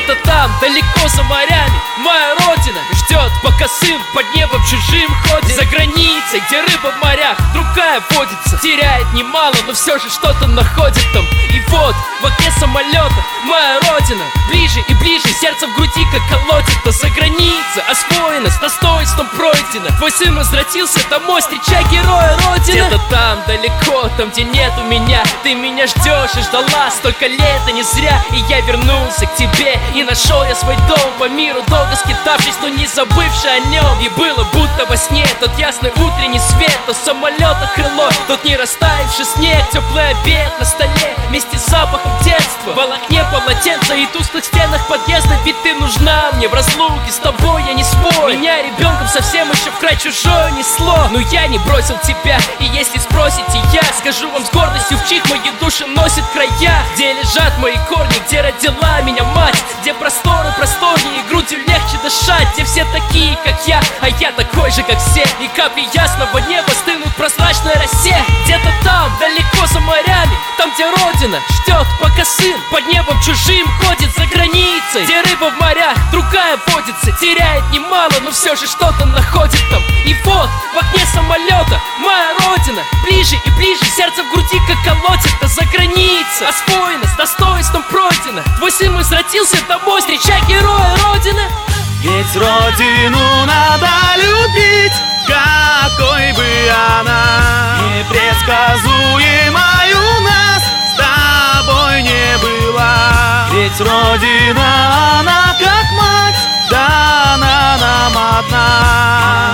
Где-то там, далеко за морями, моя родина ждет, пока сын под небом чужим ходит. За границей, где рыба в морях другая водится, теряет немало, но все же что-то находит там. И вот, в окне самолета моя родина ближе и ближе, сердце в груди как колотит-то. За граница освоена, с достоинством пройдена. Твой сын возвратился домой, встречай героя родины. Где-то там, далеко, там, где нету меня, ты меня ждешь и ждала столько лет, и не зря. И я вернулся к тебе, и нашел я свой дом, по миру долго скитавшись, но не забывший о нем. И было будто во сне тот ясный утренний свет, то самолета крыло, тот не растаявший снег, теплый обед на столе вместе с запахом детства, в волокне полотенца и тусклых стенах подъезда. Ведь ты нужна мне, в разлуке с тобой я не свой. Меня ребенком совсем еще в край чужое несло, но я не бросил тебя, и если спросите, я скажу вам с гордостью, в чьих мои души носит края. Где лежат мои корни, где родила меня мать, где просторы просторнее и грудью легче дышать, где все такие, как я, а я такой же, как все, и капли ясного неба стынут в прозрачной росе. Где-то там, далеко за морями, там, где родина ждет, пока сын под небом чужим ходит. За границей, где рыба в морях другая водится, теряет немало, но все же что-то находит там. И вот, в окне самолета моя родина ближе и ближе, сердце в груди как колотит. Да за граница освоена, с достоинством пройдена. Твой сын возвратился домой, встречай героя родины. Ведь родину надо любить, какой бы она непредсказуемой у нас с тобой не была. Ведь родина, она как мать, дана нам одна.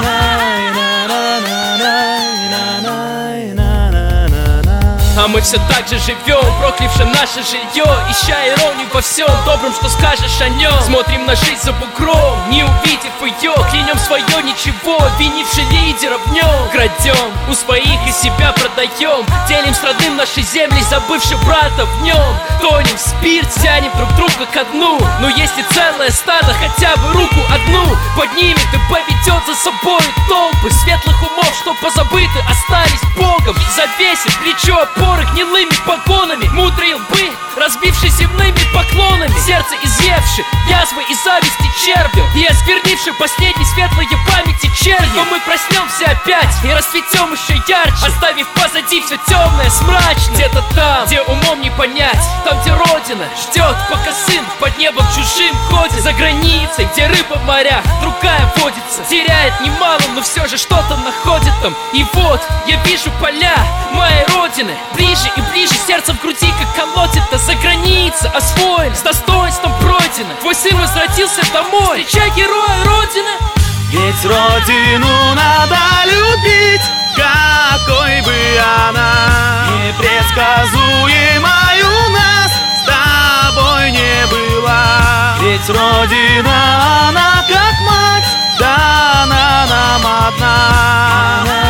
А мы все так же живем, проклявши наше жилье, ища иронию во всем добром, что скажешь о нем. Смотрим на жизнь за бугром, не увидев ее, клянем свое ничего, обвинивши лидеров в нем. Крадем у своих и себя продаем, делим с родным наши земли, забывши брата в нем. Тонем в спирт, тянем друг друга ко дну, но если целое стадо хотя бы руку одну поднимет и поведет за собой толпы светлых умов, что позабыты остались Богом, завесит плечо опоры гнилыми погонами, мудрые лбы, разбившись земными поклонами, сердце изъевши язвы и зависти червем, и осквернивши последней светлой памяти черни. Но мы проснемся опять и расцветем еще ярче, оставив позади все темное с мрачным. Где-то там, где умом не понять, там, где родина ждет, пока сын под небом чужим ходит. За границей, где рыба в морях другая водится, теряет немало, но все же что-то находит там. И вот я вижу поля моей родины, ближе и ближе, сердце в груди как колотит. Да за граница освоен, с достоинством пройдено. Твой сын возвратился домой, встречай героя родины. Ведь родину надо любить, какой бы она непредсказуемой у нас с тобой не была. Ведь родина, она как мать, дана нам одна.